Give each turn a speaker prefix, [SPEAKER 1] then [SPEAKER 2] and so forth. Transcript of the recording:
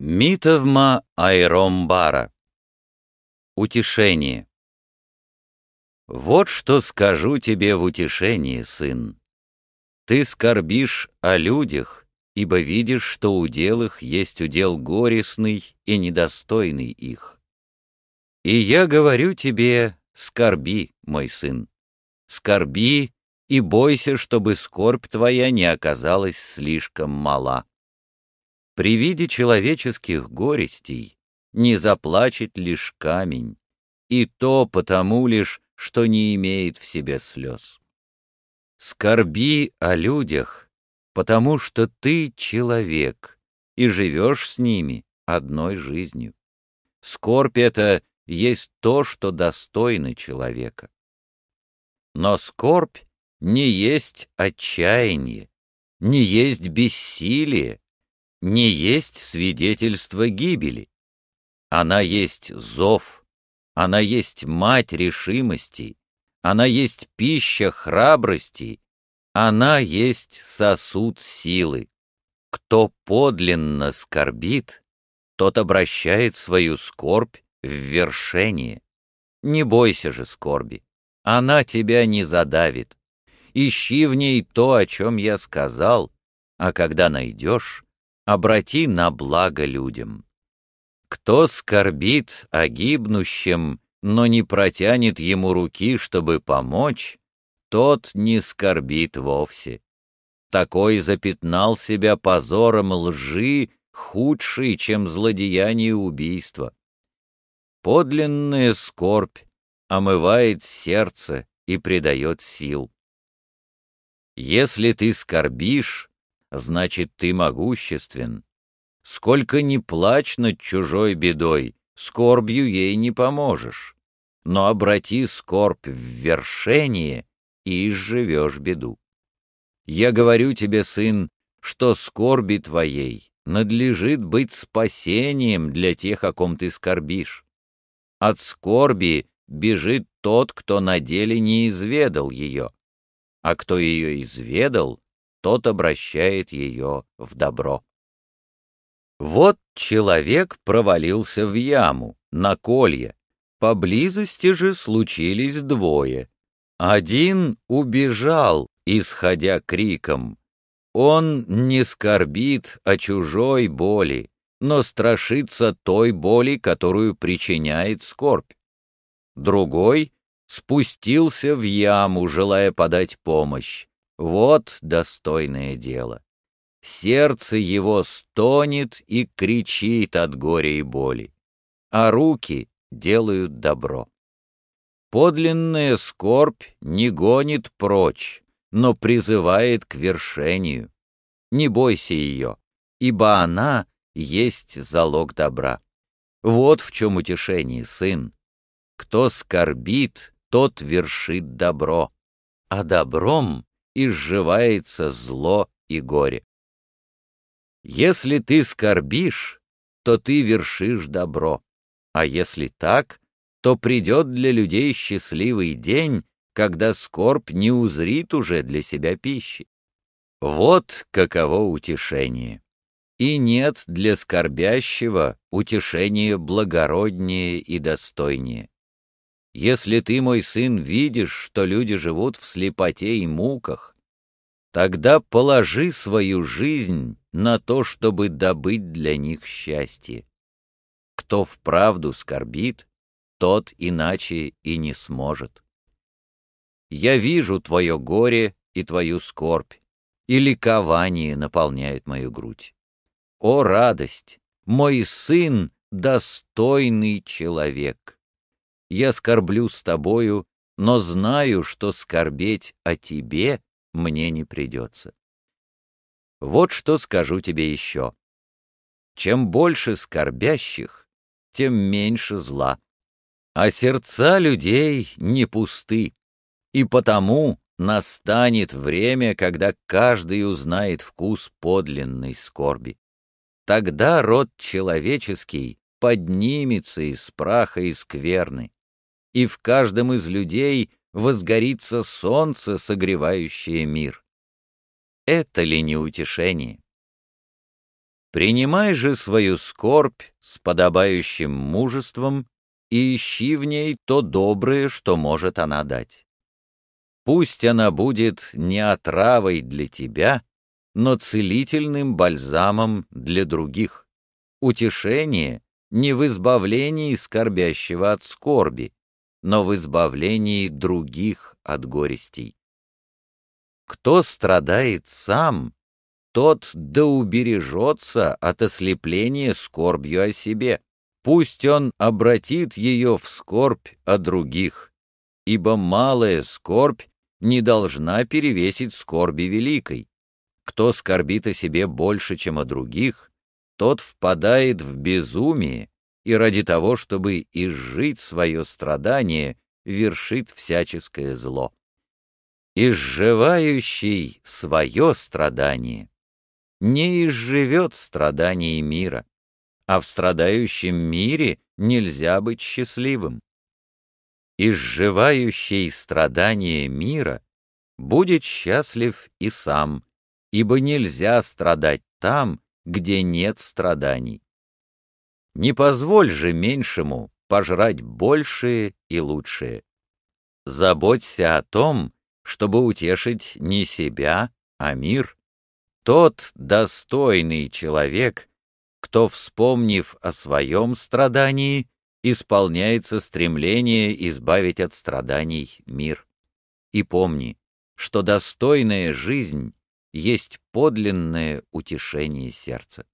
[SPEAKER 1] Митовма Айромбара. Утешение. Вот что скажу тебе в утешении, сын. Ты скорбишь о людях, ибо видишь, что удел их есть удел горестный и недостойный их. И я говорю тебе, скорби, мой сын, скорби и бойся, чтобы скорбь твоя не оказалась слишком мала. При виде человеческих горестей не заплачет лишь камень, и то потому лишь, что не имеет в себе слез. Скорби о людях, потому что ты человек и живешь с ними одной жизнью. Скорбь эта есть то, что достойно человека. Но скорбь не есть отчаяние, не есть бессилие, не есть свидетельство гибели. Она есть зов, она есть мать решимости, она есть пища храбрости, она есть сосуд силы. Кто подлинно скорбит, тот обращает свою скорбь в вершение. Не бойся же скорби, она тебя не задавит. Ищи в ней то, о чем я сказал, а когда найдешь, обрати на благо людям. Кто скорбит о гибнущем, но не протянет ему руки, чтобы помочь, тот не скорбит вовсе. Такой запятнал себя позором лжи, худший, чем злодеяние убийства. Подлинная скорбь омывает сердце и придает сил. Если ты скорбишь, значит, ты могуществен. Сколько ни плачь над чужой бедой, скорбью ей не поможешь. Но обрати скорбь в вершение и изживешь беду. Я говорю тебе, сын, что скорби твоей надлежит быть спасением для тех, о ком ты скорбишь. От скорби бежит тот, кто на деле не изведал ее, а кто ее изведал, тот обращает ее в добро. Вот человек провалился в яму, на колье. Поблизости же случились двое. Один убежал, исходя криком. Он не скорбит о чужой боли, но страшится той боли, которую причиняет скорбь. Другой спустился в яму, желая подать помощь. Вот достойное дело. Сердце его стонет и кричит от горя и боли, а руки делают добро. Подлинная скорбь не гонит прочь, но призывает к вершению. Не бойся ее, ибо она есть залог добра. Вот в чем утешение, сын. Кто скорбит, тот вершит добро, а добром изживается зло и горе. Если ты скорбишь, то ты вершишь добро, а если так, то придет для людей счастливый день, когда скорбь не узрит уже для себя пищи. Вот каково утешение. И нет для скорбящего утешения благороднее и достойнее. Если ты, мой сын, видишь, что люди живут в слепоте и муках, тогда положи свою жизнь на то, чтобы добыть для них счастье. Кто вправду скорбит, тот иначе и не сможет. Я вижу твое горе и твою скорбь, и ликование наполняет мою грудь. О, радость! Мой сын — достойный человек. Я скорблю с тобою, но знаю, что скорбеть о тебе мне не придется. Вот что скажу тебе еще. Чем больше скорбящих, тем меньше зла. А сердца людей не пусты, и потому настанет время, когда каждый узнает вкус подлинной скорби. Тогда род человеческий поднимется из праха и скверны, и в каждом из людей возгорится солнце, согревающее мир. Это ли не утешение? Принимай же свою скорбь с подобающим мужеством и ищи в ней то доброе, что может она дать. Пусть она будет не отравой для тебя, но целительным бальзамом для других. Утешение не в избавлении скорбящего от скорби, но в избавлении других от горестей. Кто страдает сам, тот да убережется от ослепления скорбью о себе. Пусть он обратит ее в скорбь о других, ибо малая скорбь не должна перевесить скорби великой. Кто скорбит о себе больше, чем о других, тот впадает в безумие и ради того, чтобы изжить свое страдание, вершит всяческое зло. Изживающий свое страдание не изживет страданий мира, а в страдающем мире нельзя быть счастливым. Изживающий страдания мира будет счастлив и сам, ибо нельзя страдать там, где нет страданий. Не позволь же меньшему пожрать большее и лучшее. Заботься о том, чтобы утешить не себя, а мир. Тот достойный человек, кто, вспомнив о своем страдании, исполняется стремление избавить от страданий мир. И помни, что достойная жизнь есть подлинное утешение сердца.